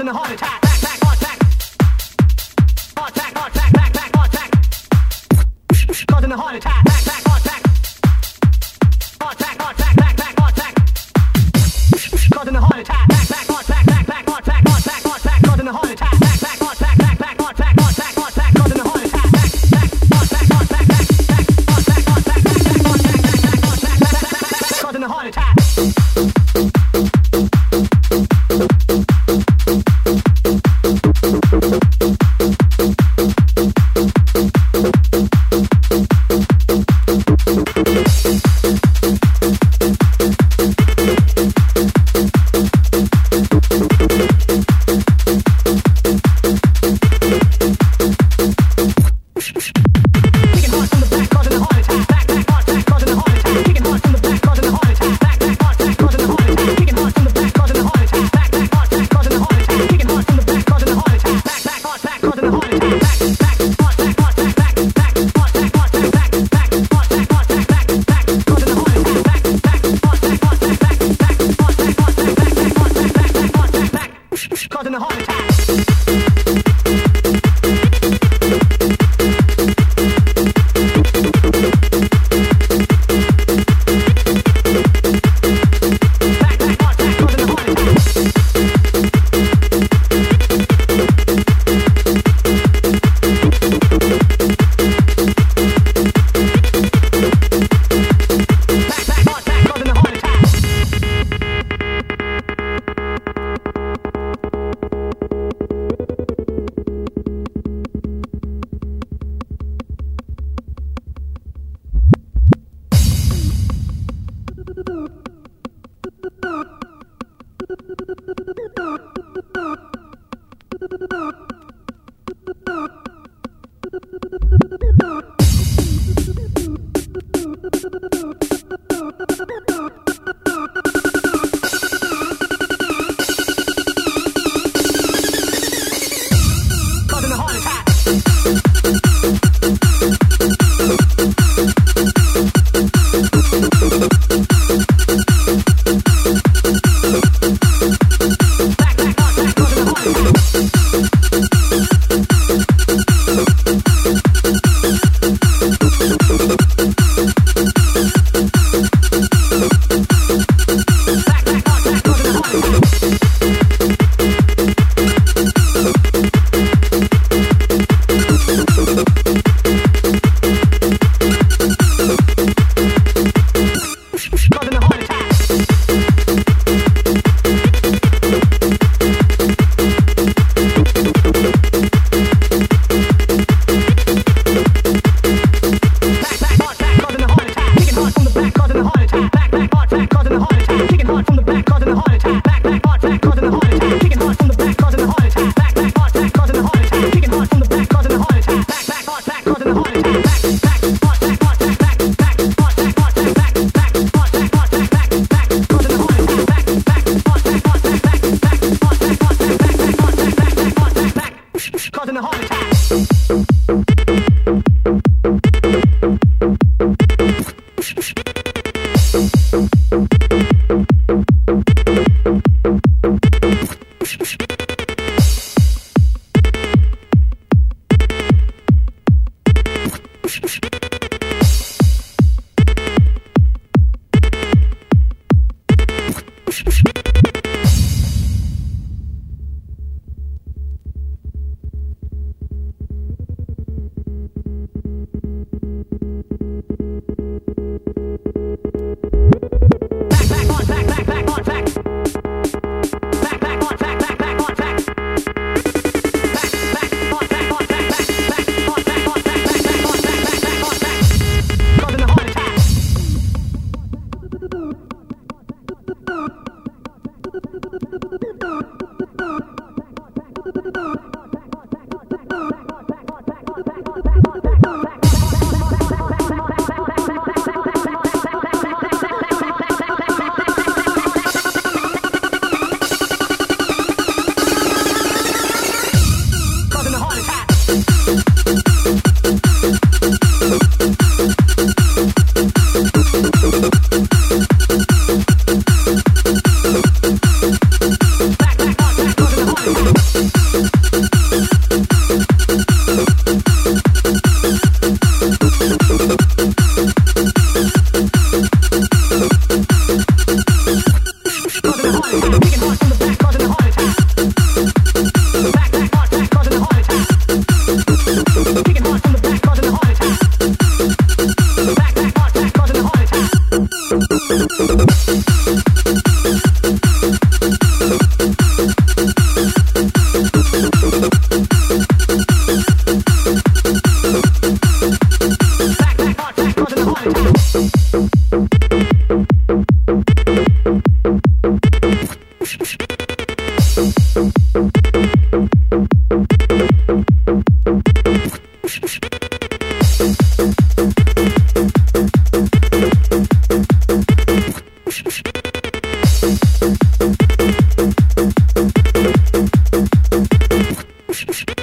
a heart attack, back, back, heart attack, heart attack, heart attack, back, back, heart attack, causing a heart attack, back, back, heart attack, heart attack, heart attack, back, back, heart attack, causing a heart attack, back, back, heart attack, back, back, heart attack, heart attack, heart attack, causing a heart attack, back, back, heart attack, back, back, heart attack, heart attack, heart attack, causing a heart attack, back, back, heart attack, heart attack, back, back, heart attack, heart attack, back, back, heart attack, back, back, heart attack, back, back, causing a heart attack. Causing a heart attack. attack.